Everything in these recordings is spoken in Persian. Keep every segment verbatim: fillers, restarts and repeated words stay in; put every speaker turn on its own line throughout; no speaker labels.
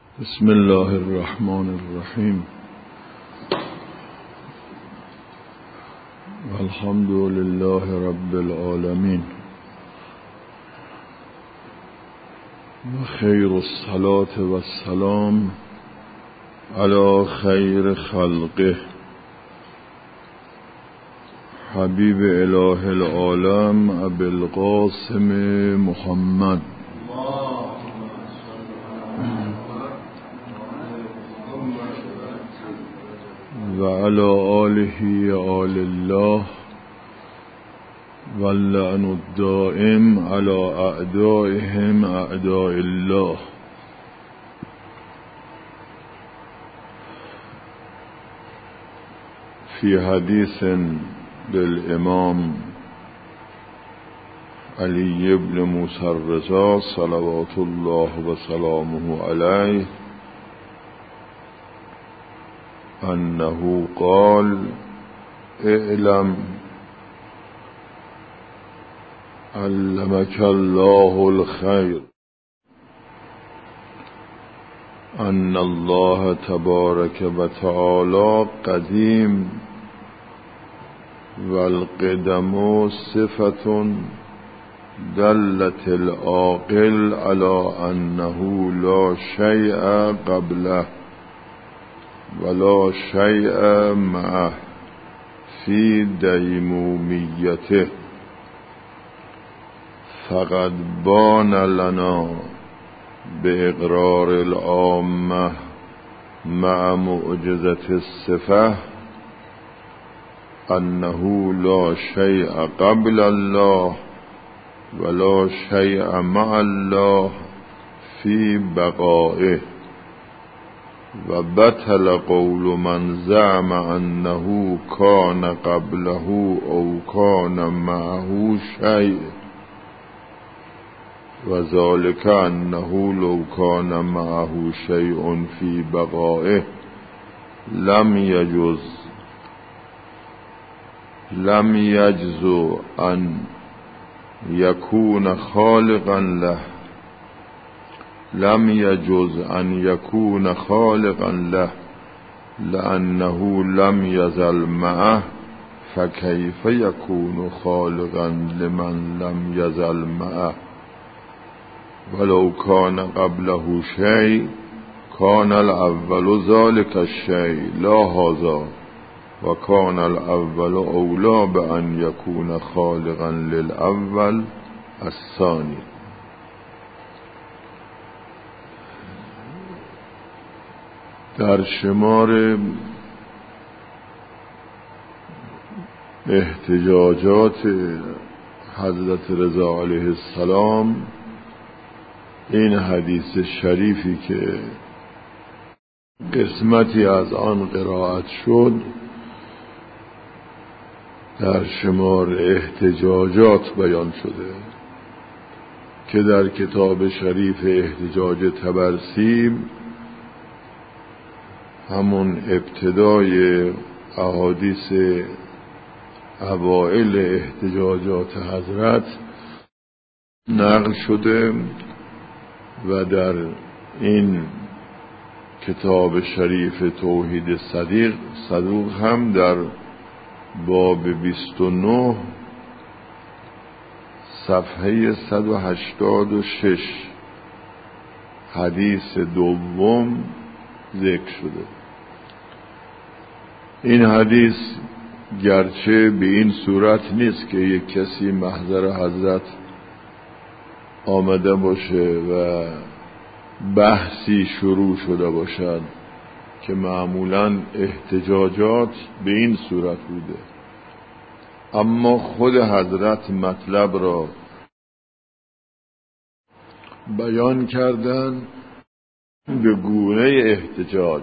بسم الله الرحمن الرحیم. الحمد لله رب العالمین و خیر الصلاة و السلام علی خیر خلقه حبیب اله العالم ابی القاسم محمد و علی آله آل الله و اللعن الدائم علی اعدائهم اعداء الله. فی حدیث للامام علی بن موسی الرضا صلوات الله و سلامه علیه انه قال اعلم علمك الله الخير ان الله تبارك وتعالى قديم والقدم صفة دلت العاقل على انه لا شيء قبله ولا شيء معه في ديموميته، فقد بان لنا بإقرار العامة مع معجزة الصفة أنه لا شيء قبل الله ولا شيء مع الله في بقائه، وبطل قول من زعم أنه كان قبله أو كان معه شيء، وذلك أنه لو كان معه شيء في بقائه لم يجوز لم يجز أن يكون خالقا له لم يجوز أن يكون خالقا له لأنه لم يزل معه، فكيف يكون خالقا لمن لم يزل معه؟ ولو كان قبله شيء كان الأول ذلك الشيء لا هذا، وكان الأول أولى بأن يكون خالقا للأول الثاني. در شمار احتجاجات حضرت رضا علیه السلام این حدیث شریفی که قسمتی از آن قرائت شد در شمار احتجاجات بیان شده که در کتاب شریف احتجاج طبرسی همون ابتدای احادیث اوائل احتجاجات حضرت نقل شده و در این کتاب شریف توحید صدیق صدوق هم در باب بیست و نه صفحه صد و هشتاد و شش حدیث دوم ذکر شده. این حدیث گرچه به این صورت نیست که یک کسی محضر حضرت آمده باشه و بحثی شروع شده باشد که معمولاً احتجاجات به این صورت بوده، اما خود حضرت مطلب را بیان کردن به گونه احتجاج،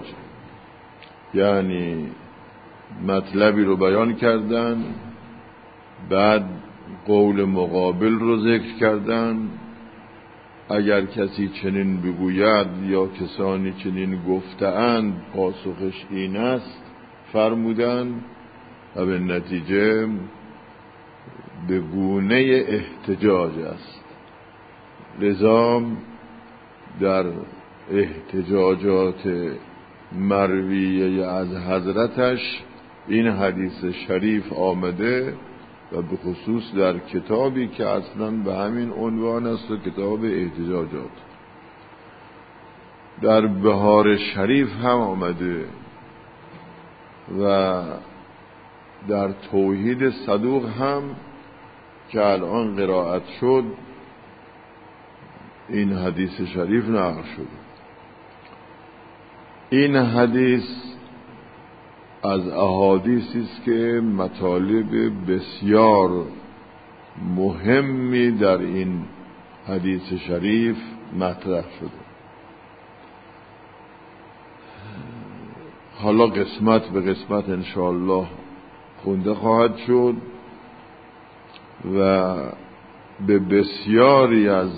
یعنی مطلبی رو بیان کردن بعد قول مقابل رو ذکر کردن. اگر کسی چنین بگوید یا کسانی چنین گفته‌اند پاسخش این است فرمودن و به نتیجه به گونه احتجاج است. لذا در احتجاجات مرویه از حضرتش این حدیث شریف آمده و به خصوص در کتابی که اصلا به همین عنوان است و کتاب احتجاجات. در بهار شریف هم آمده و در توحید صدوق هم که الان قرائت شد این حدیث شریف نقل شده. این حدیث از احادیثی است که مطالب بسیار مهمی در این حدیث شریف مطرح شده. حالا قسمت به قسمت انشاءالله خونده خواهد شد و به بسیاری از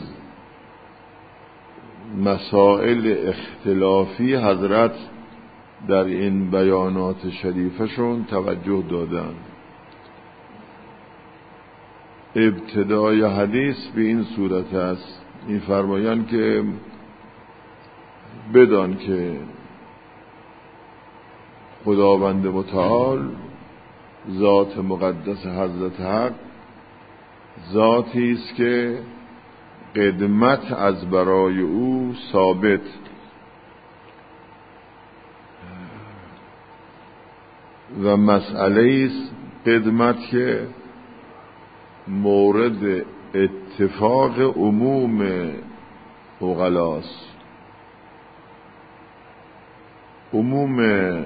مسائل اختلافی حضرت در این بیانات شریفشون توجه دادن. ابتدای حدیث به این صورت است، این فرمایند که بدان که خداوند متعال ذات مقدس حضرت حق ذاتی است که قدمت از برای او ثابت و مسئله است قدمت که مورد اتفاق عموم عقلاست. عموم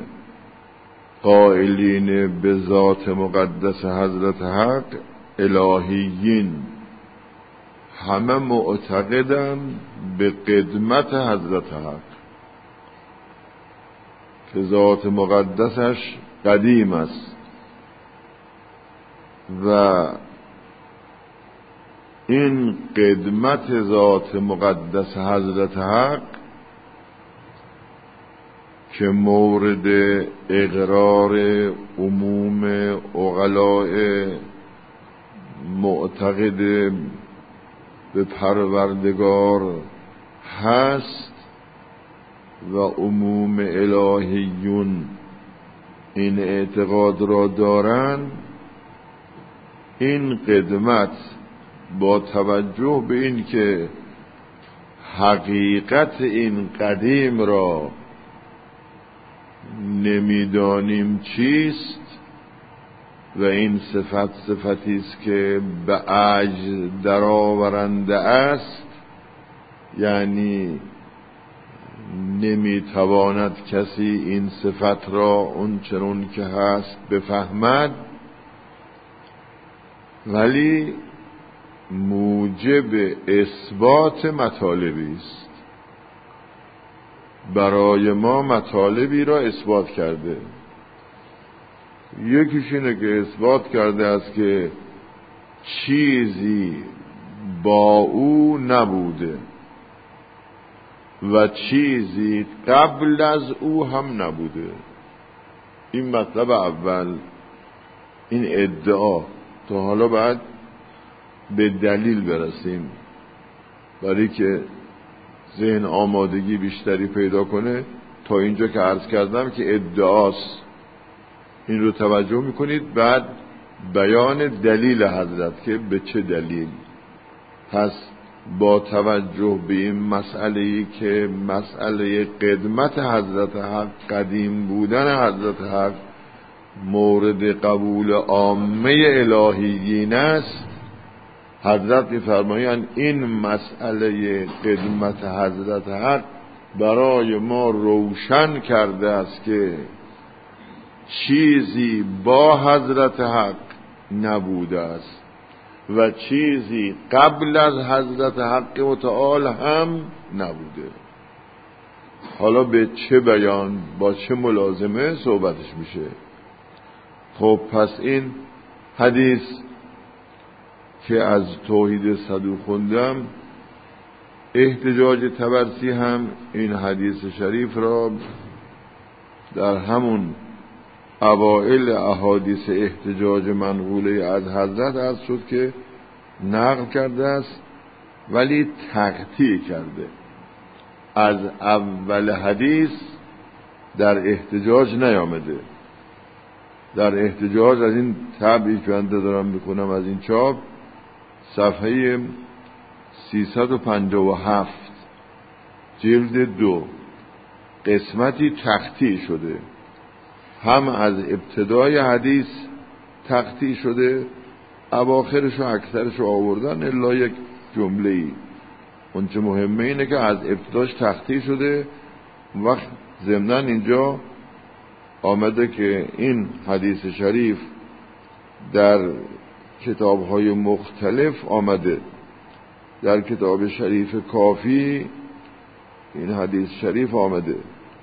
قائلین به ذات مقدس حضرت حق الهیین همه معتقدن به قدمت حضرت حق که ذات مقدسش قدیم است و این قدمت ذات مقدس حضرت حق که مورد اقرار عموم عقلاء معتقد به پروردگار هست و عموم الهیون این اعتقاد را دارند، این قدمت با توجه به این که حقیقت این قدیم را نمیدانیم چیست و این صفت صفتی است که به عجز درآورنده است، یعنی نمیتواند کسی این صفت را اون چنون که هست بفهمد، ولی موجب اثبات مطالبی است. برای ما مطالبی را اثبات کرده. یکیش اینه که اثبات کرده است که چیزی با او نبوده و چیزی قبل از او هم نبوده. این مطلب اول، این ادعا. تا حالا بعد به دلیل برسیم برای که ذهن آمادگی بیشتری پیدا کنه. تا اینجا که عرض کردم که ادعاست، این رو توجه میکنید. بعد بیان دلیل حضرت که به چه دلیل. پس با توجه به این مسئله‌ای که مسئله قدمت حضرت حق، قدیم بودن حضرت حق مورد قبول عامه الهیین است، حضرت می‌فرمایند این مسئله قدمت حضرت حق برای ما روشن کرده است که چیزی با حضرت حق نبوده است و چیزی قبل از حضرت حق متعال هم نبوده. حالا به چه بیان، با چه ملازمه صحبتش میشه؟ خب پس این حدیث که از توحید صدوق خوندم، احتجاج طبرسی هم این حدیث شریف را در همون اوائل احادیث احتجاج منقوله از حضرت عرض شد که نقل کرده است، ولی تقطیع کرده. از اول حدیث در احتجاج نیامده. در احتجاج از این طبعی که من دارم میکنم از این چاپ، صفحه سیصد و پنجاه و هفت جلد دو قسمتی تقطیع شده، هم از ابتدای حدیث تقطیع شده، اواخرش و اکثرش رو آوردن الا یک جمله ای. اون چه مهمه اینه که از ابتداش تقطیع شده. وقت ضمناً اینجا آمده که این حدیث شریف در کتاب‌های مختلف آمده. در کتاب شریف کافی این حدیث شریف آمده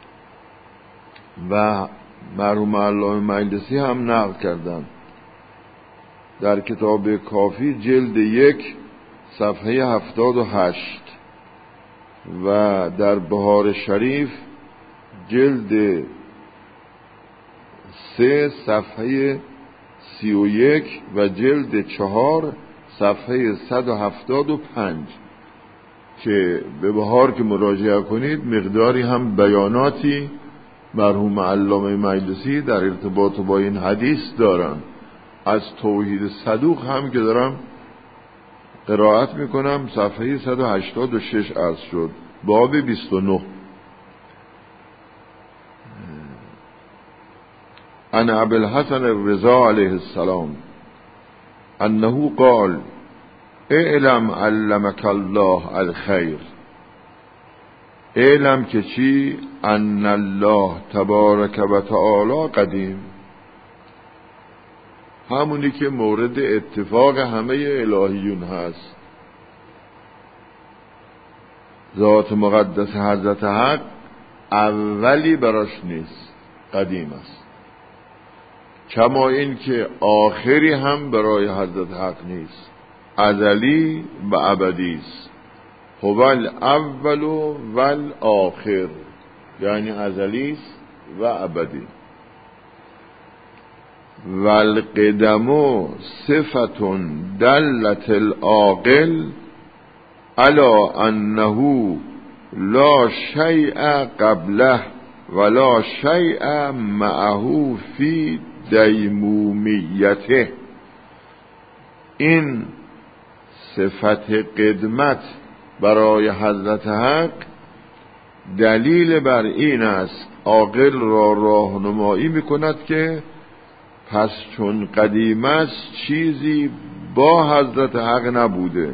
و مرحوم علامه مجلسی هم نقل کردن. در کتاب کافی جلد یک صفحه هفتاد و هشت و در بهار شریف جلد سه صفحه سی و یک و جلد چهار صفحه صد و هفتاد و پنج که به بهار که مراجعه کنید مقداری هم بیاناتی مرحوم علامه مجلسی در ارتباط با این حدیث دارن. از توحید صدوق هم که دارم قرائت میکنم صفحه صد و هشتاد و شش عرض شد، باب بیست و نه. عن ابی الحسن الرضا علیه السلام انه قال اعلم علمک الله الخیر. اعلم که چی؟ ان الله تبارک و تعالی قدیم، همونی که مورد اتفاق همه الهیون هست. ذات مقدس حضرت حق اولی براش نیست، قدیم است. کما این که آخری هم برای حضرت حق نیست، ازلی و ابدی است. هو الاول و الاخر، یعنی ازلی است و ابدی. والقدم صفت دلت العاقل علی انه لا شیء قبله ولا شیء معه فی دیمومیته. این صفت قدمت برای حضرت حق دلیل بر این است عاقل را راهنمایی میکند که پس چون قدیم است چیزی با حضرت حق نبوده.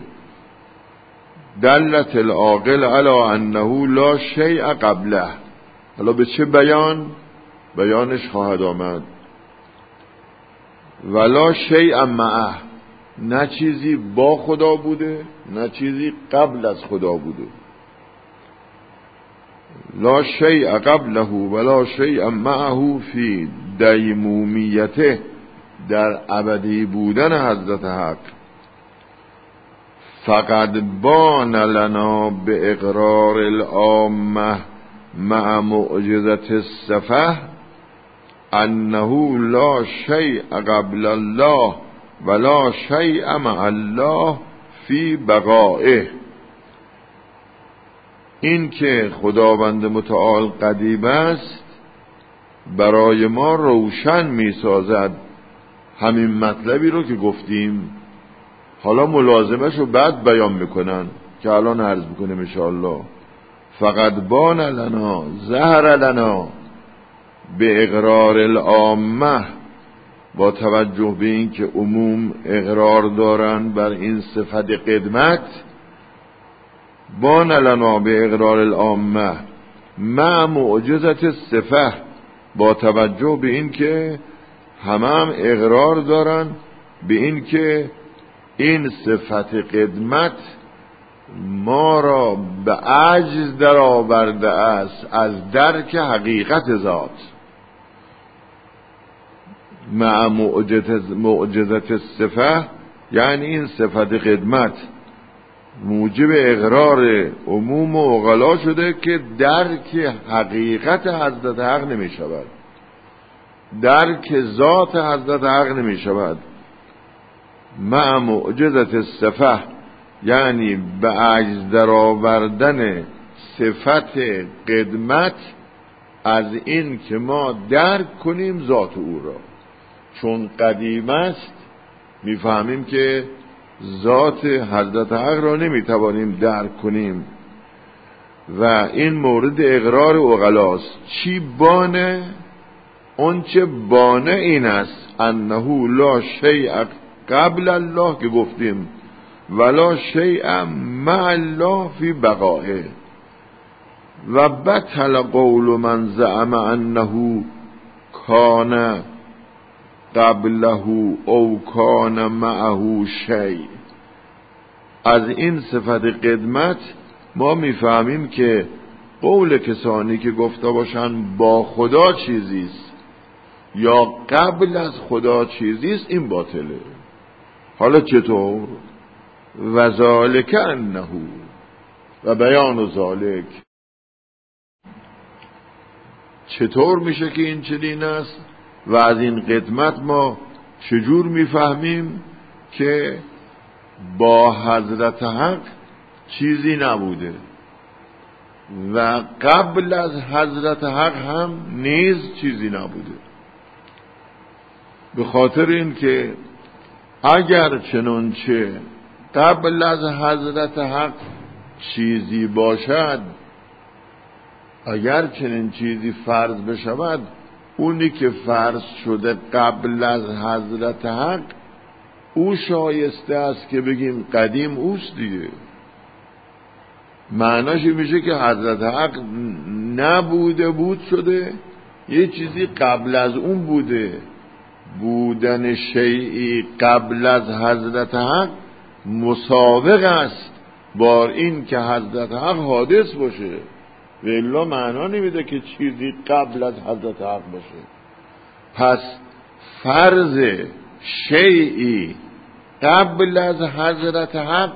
دلت العاقل علی انه لا شیء قبله. حالا به چه بیان؟ بیانش خواهد آمد. ولا شیء معه، نه چیزی با خدا بوده نه چیزی قبل از خدا بوده. لا شیء قبله ولا شیء معه فی دیمومیته، در ابدی بودن حضرت حق. فقد بان لنا به اقرار العامه مع معجزت السفه انه لا شیء قبل الله ولا شیء مع الله فی بقائه. این که خداوند متعال قدیم است برای ما روشن می سازد همین مطلبی رو که گفتیم. حالا ملازمش رو بعد بیان میکنن که الان عرض میکنیم انشاءالله. فقط بان لنا، ظهر لنا به اقرار العامه، با توجه به این که عموم اقرار دارن بر این صفت قدمت. بان لنا به اقرار العامه مع معجزت الصفه، با توجه به این که همه هم اقرار دارن به این که این صفت قدمت ما را به عجز در آورده است از درک حقیقت ذات. مع معجزت الصفه یعنی این صفت قدمت موجب اقرار عموم و عقلا شده که درک حقیقت حضرت حق نمی شود، درک ذات حضرت حق نمی شود. مع معجزت الصفه یعنی به عجز در آوردن صفت قدمت از این که ما درک کنیم ذات او را. چون قدیم است میفهمیم که ذات حضرت حق را نمیتوانیم درک کنیم و این مورد اقرار عقلاست. چی بانه؟ اون چه بانه این است انه لا شیء قبل الله که گفتیم ولا شیء مع الله فی بقائه و بطل قول من زعم انه کان قبله او کان معه شیء. از این صفت قدمت ما میفهمیم که قول کسانی که گفته باشن با خدا چیزیست یا قبل از خدا چیزیست این باطله. حالا چطور؟ و ذالک انه و بیان ذالک، چطور میشه که این چنین است و از این قدمت ما چجور میفهمیم که با حضرت حق چیزی نبوده و قبل از حضرت حق هم نیز چیزی نبوده؟ به خاطر این که اگر چنانچه قبل از حضرت حق چیزی باشد، اگر چنین چیزی فرض بشود، اونی که فرض شده قبل از حضرت حق او شایسته است که بگیم قدیم اوست دیگه. معناش میشه که حضرت حق نبوده بود شده، یه چیزی قبل از اون بوده. بودن شیئی قبل از حضرت حق مسابق است با این که حضرت حق حادث باشه، و الا معنا نمیده که چیزی قبل از حضرت حق باشه. پس فرض شیئی قبل از حضرت حق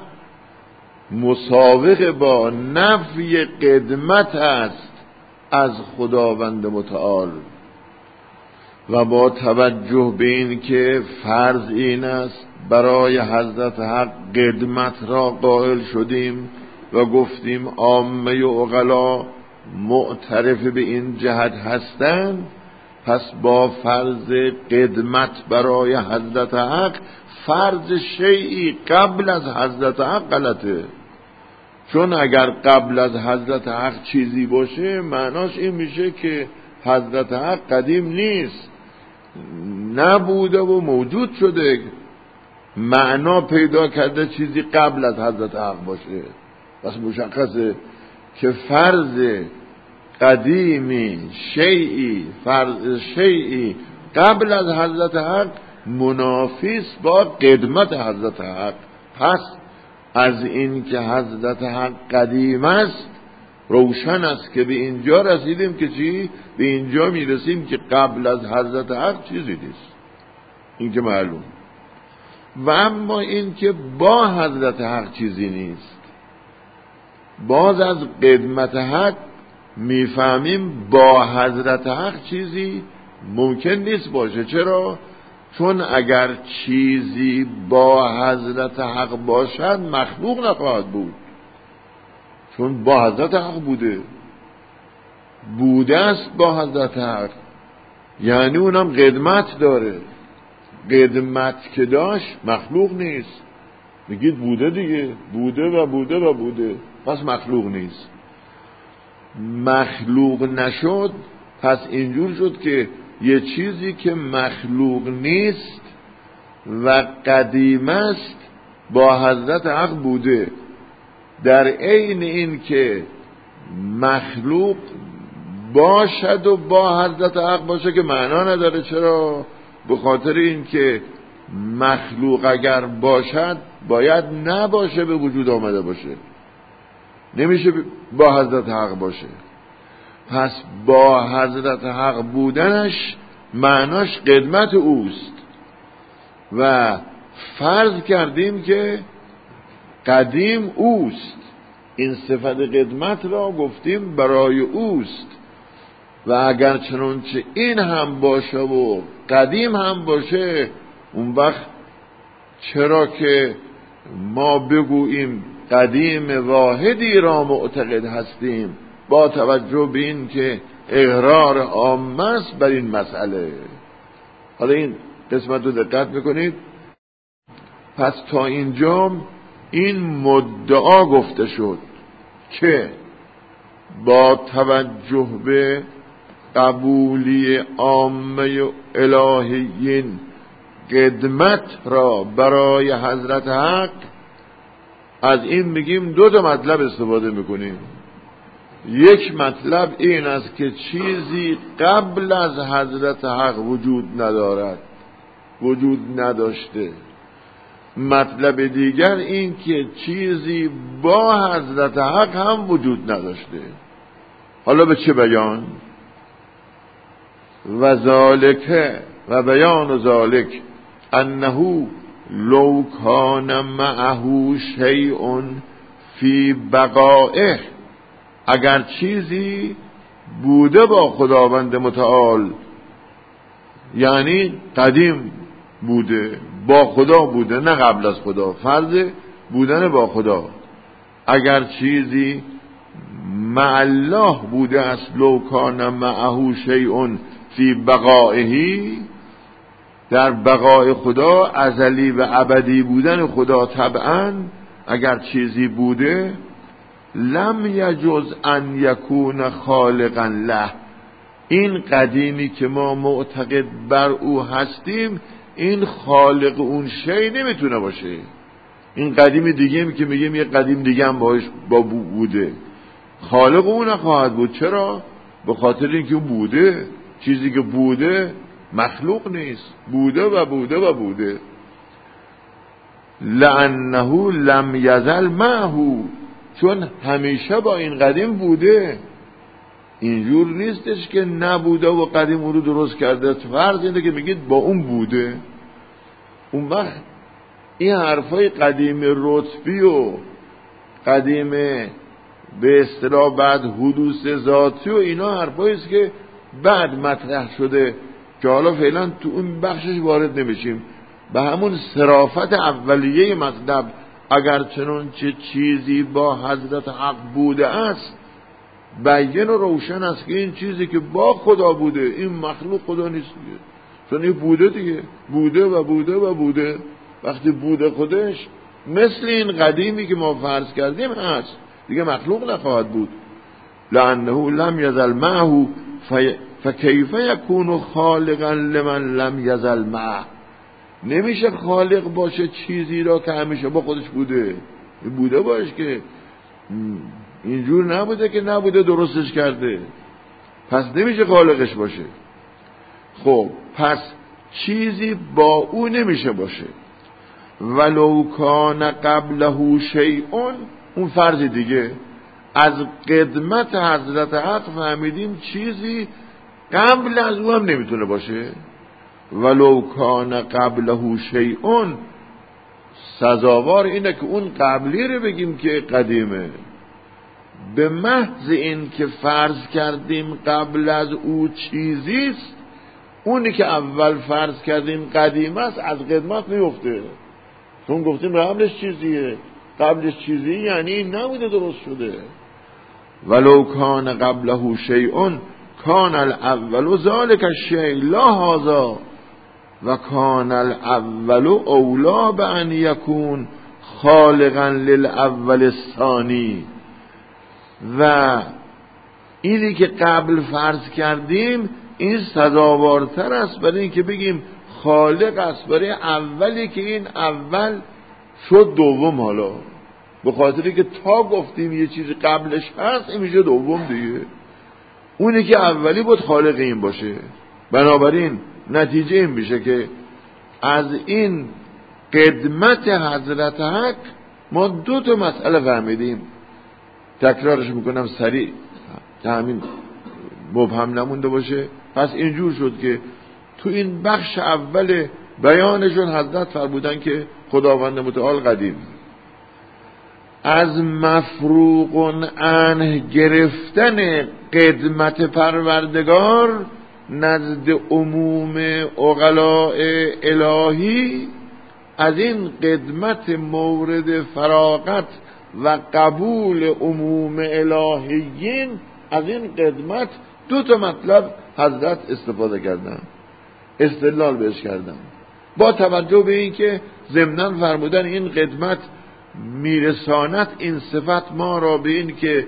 مسابق با نفی قدمت است از خداوند متعال. و با توجه به این که فرض این است برای حضرت حق قدمت را قائل شدیم و گفتیم عامه و عقلا معترف به این جهت هستند، پس با فرض قدمت برای حضرت حق فرض شیئی قبل از حضرت حق غلطه. چون اگر قبل از حضرت حق چیزی باشه معناش این میشه که حضرت حق قدیم نیست، نبوده و موجود شده، معنا پیدا کرده چیزی قبل از حضرت حق باشه. پس مشخصه که فرض قدیمی شیئی فرض شیئی قبل از حضرت حق منافیست با قدمت حضرت حق. پس از این که حضرت حق قدیم است روشن است که به اینجا رسیدیم که چی؟ به اینجا میرسیم که قبل از حضرت حق چیزی نیست، این که معلوم. و اما این که با حضرت حق چیزی نیست، باز از قدمت حق میفهمیم با حضرت حق چیزی ممکن نیست باشه. چرا؟ چون اگر چیزی با حضرت حق باشد مخلوق نخواهد بود، چون با حضرت حق بوده بوده است با حضرت حق، یعنی اونم قدمت داره. قدمت که داشت مخلوق نیست، بگید بوده دیگه، بوده و بوده و بوده، پس مخلوق نیست. مخلوق نشد، پس اینجور شد که یه چیزی که مخلوق نیست و قدیم است با حضرت حق بوده، در عین این که مخلوق باشد و با حضرت حق باشه که معنا نداره. چرا؟ به خاطر این که مخلوق اگر باشد باید نباشه، به وجود آمده باشه، نمیشه با حضرت حق باشه. پس با حضرت حق بودنش معناش قدمت اوست و فرض کردیم که قدیم اوست. این صفت قدمت را گفتیم برای اوست و اگر چنانچه این هم باشه و قدیم هم باشه، اون وقت چرا که ما بگوییم قدیم واحدی را معتقد هستیم، با توجه به این که اقرار عام است بر این مسئله. حالا این قسمت رو دقت میکنید. پس تا اینجا این مدعا گفته شد که با توجه به قبولی عامه الهیین قدمت را برای حضرت حق، از این میگیم دو تا مطلب استفاده میکنیم. یک مطلب این است که چیزی قبل از حضرت حق وجود ندارد، وجود نداشته. مطلب دیگر این که چیزی با حضرت حق هم وجود نداشته. حالا به چه بیان؟ و ذالک و بیان ذالک انه لو کان معه شیء فی بقائه، اگر چیزی بوده با خداوند متعال، یعنی قدیم بوده، با خدا بوده، نه قبل از خدا، فرض بودن با خدا، اگر چیزی مع الله بوده است، لو کان معه شیء فی بقائه، در بقای خدا، ازلی و ابدی بودن خدا طبعا اگر چیزی بوده، لم یجوز ان یکون خالقا له، این قدیمی که ما معتقد بر او هستیم این خالق اون شی نمیتونه باشه. این قدیم دیگه می که میگیم یه قدیم دیگه هم باش با بوده، خالق اون نخواهد بود. چرا؟ به خاطر اینکه اون بوده، چیزی که بوده مخلوق نیست، بوده و بوده و بوده. لانه لم یزل معه، چون همیشه با این قدیم بوده، اینجور نیستش که نبوده و قدیم اون رو درست کرده. فرض اینه که میگید با اون بوده، اون وقت این حرفای قدیم رتبی و قدیم به اصطلاح بعد حدوث ذاتی و اینا حرفایی است که بعد مطرح شده که حالا فعلا تو اون بخشش وارد نمیشیم. به همون صرافت اولیه مطلب، اگر چنون چه چیزی با حضرت حق بوده است، بیان و روشن است که این چیزی که با خدا بوده این مخلوق خدا نیست دیگه، چون این بوده دیگه، بوده و بوده و بوده. وقتی بوده خودش مثل این قدیمی که ما فرض کردیم هست دیگه، مخلوق نخواهد بود. لانه لم یزل معه فکیف یکون خالقا لمن لم یزل معه، نمیشه خالق باشه چیزی را که همیشه با خودش بوده. بوده باش که اینجور نبوده که نبوده درستش کرده، پس نمیشه خالقش باشه. خب پس چیزی با او نمیشه باشه. ولو کان قبله شیء، اون فرض دیگه، از قدمت حضرت حق فهمیدیم چیزی قبل از او هم نمیتونه باشه. ولو کان قبله شیء، سزاوار اینه که اون قبلی رو بگیم که قدیمه. به محض این که فرض کردیم قبل از او چیزیست، اونی که اول فرض کردیم قدیم است از قدمت میفته، چون گفتیم قبلش چیزیه. قبلش چیزی یعنی نبوده درست شده. ولو کان قبله شیء کان الاول ذلك الشیء لا هذا و کان الاول اولا بان یکون خالقا للاول الثانی. و اینی که قبل فرض کردیم این سزاوارتر است برای این که بگیم خالق است برای اولی که این اول شد دوم. حالا به خاطری که تا گفتیم یه چیزی قبلش هست این میشه دوم دیگه، اونی که اولی بود خالق این باشه. بنابراین نتیجه این میشه که از این قدمت حضرت حق ما دو تا مسئله فهمیدیم. تکرارش میکنم سریع تا همین مبهم نمونده باشه. پس اینجور شد که تو این بخش اول بیانشون حضرت فرمودن که خداوند متعال قدیم، از مفروغ عنه گرفتن قدمت پروردگار نزد عموم عقلاء الهی، از این قدمت مورد فراغت و قبول عموم الهیین، از این قدمت دو تا مطلب حضرت استفاده کردن، استدلال بهش کردن، با توجه به این که ضمناً فرمودن این قدمت میرساند این صفت ما را به این که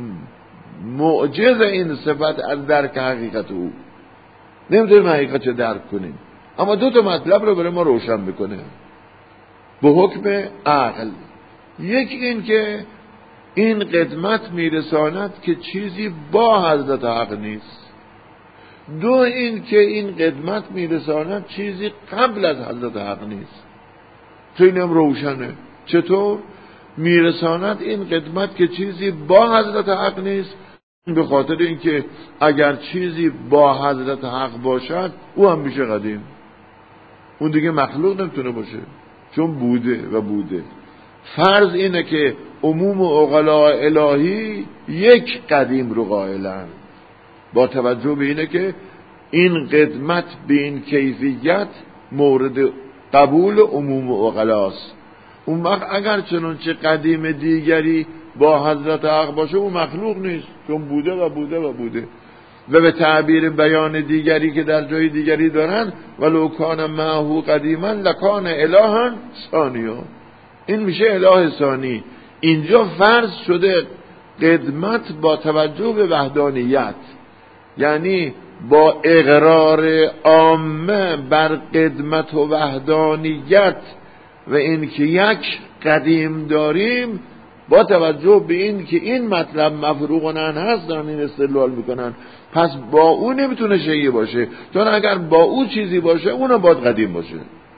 معجز این صفت از درک حقیقت او، نمیتونیم حقیقت چه درک کنیم، اما دو تا مطلب رو برای ما روشن بکنه به حکم عقل. یک این که این قدمت میرساند که چیزی با حضرت حق نیست، دو این که این قدمت میرساند چیزی قبل از حضرت حق نیست. خیلی هم روشنه. چطور میرساند این قدمت که چیزی با حضرت حق نیست؟ به خاطر اینکه اگر چیزی با حضرت حق باشد او هم میشه قدیم، اون دیگه مخلوق نمیتونه باشه چون بوده و بوده. فرض اینه که عموم عقلاء الهی یک قدیم رو قائلن، با توجه به اینه که این قدمت به این کیفیت مورد قبول عموم عقلاست. اون وقت اگر چنانچه قدیم دیگری با حضرت حق باشه اون مخلوق نیست چون بوده و بوده و بوده. و به تعبیر بیان دیگری که در جای دیگری دارن ولو کان معه قدیما لکان الها ثانیا، این میشه اله ثانی. اینجا فرض شده قدمت با توجه به وحدانیت، یعنی با اقرار عامه بر قدمت و وحدانیت و اینکه یک قدیم داریم، با توجه به این که این مطلب مفروغ عنه هست دارن این استدلال میکنن، پس با او نمیتونه شیء باشه، چون اگر با او چیزی باشه اونو باید قدیم باشه.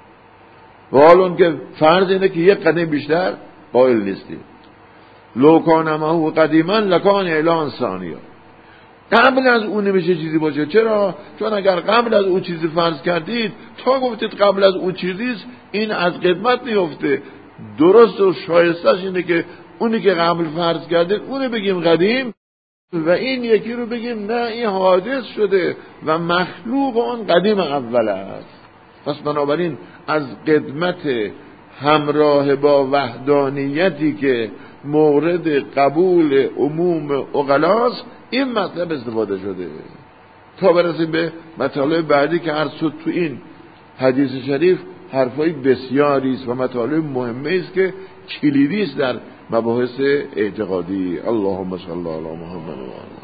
و حالا اون که فرض اینه که یک قدیم بیشتر قائل نیستیم. لو کان معه قدیما لکان اله ثانیا، قبل از اون نمیشه چیزی باشه. چرا؟ چون اگر قبل از اون چیزی فرض کردید تا گفتید قبل از اون چیزیست، این از قدمت نیفته. درست و شایستش اینه که اونی که قبل فرض کردید اونو بگیم قدیم و این یکی رو بگیم نه این حادث شده و مخلوق اون قدیم اول است. پس بنابراین از قدمت همراه با وحدانیتی که مورد قبول عموم عقلاست این مطلب استفاده شده، تا برسیم به مطالب بعدی که هر صد تو این حدیث شریف حرفای بسیاری است و مطالب مهمه است که کلیدی است در مباحث اعتقادی. اللهم صل علی محمد و آله